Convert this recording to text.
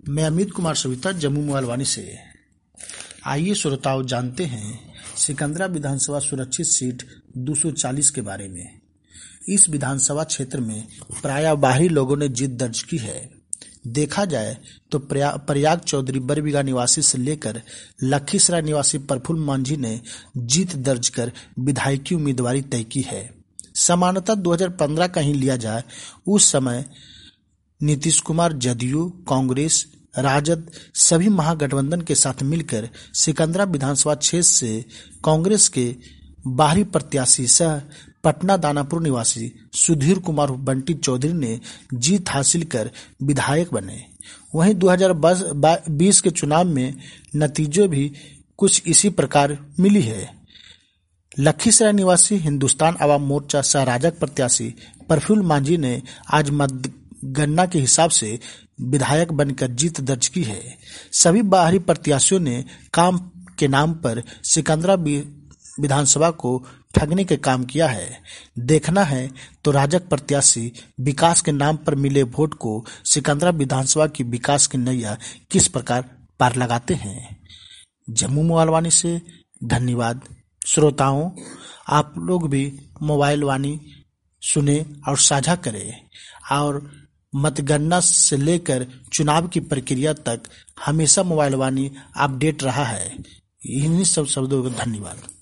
मैं अमित कुमार सविता जम्मू मोबाइल वाणी से। आइए श्रोताओं जानते हैं सिकंदरा विधानसभा सुरक्षित सीट 240 के बारे में। इस विधानसभा क्षेत्र में प्रायः बाहरी लोगों ने जीत दर्ज की है। देखा जाए तो प्रयाग चौधरी बरबीघा निवासी से लेकर लखीसराय निवासी प्रफुल्ल मांझी ने जीत दर्ज कर विधायक की उम्मीदवारी तय की है। समानता 2015 का ही लिया जाए, उस समय नीतीश कुमार जदयू, कांग्रेस, राजद सभी महागठबंधन के साथ मिलकर सिकंदरा विधानसभा क्षेत्र से कांग्रेस के बाहरी प्रत्याशी सह पटना दानापुर निवासी सुधीर कुमार बंटी चौधरी ने जीत हासिल कर विधायक बने। वहीं 2020 के चुनाव में नतीजे भी कुछ इसी प्रकार मिली है। लखीसराय निवासी हिंदुस्तान आवाम मोर्चा सह राजग प्रत्याशी प्रफुल्ल मांझी ने आज मतगणना के हिसाब से विधायक बनकर जीत दर्ज की है। सभी बाहरी प्रत्याशियों ने काम के नाम पर सिकंदरा विधानसभा को ठगने के काम किया है। देखना है तो राजग प्रत्याशी विकास के नाम पर मिले वोट को सिकंदरा विधानसभा की विकास की नैया किस प्रकार पार लगाते हैं। जम्मू मोबाइल वाणी से धन्यवाद। श्रोताओं, आप लोग भी मोबाइल वाणी सुने और साझा करें और मतगणना से लेकर चुनाव की प्रक्रिया तक हमेशा मोबाइल वाणी अपडेट रहा है। इन्हीं सब शब्दों का धन्यवाद।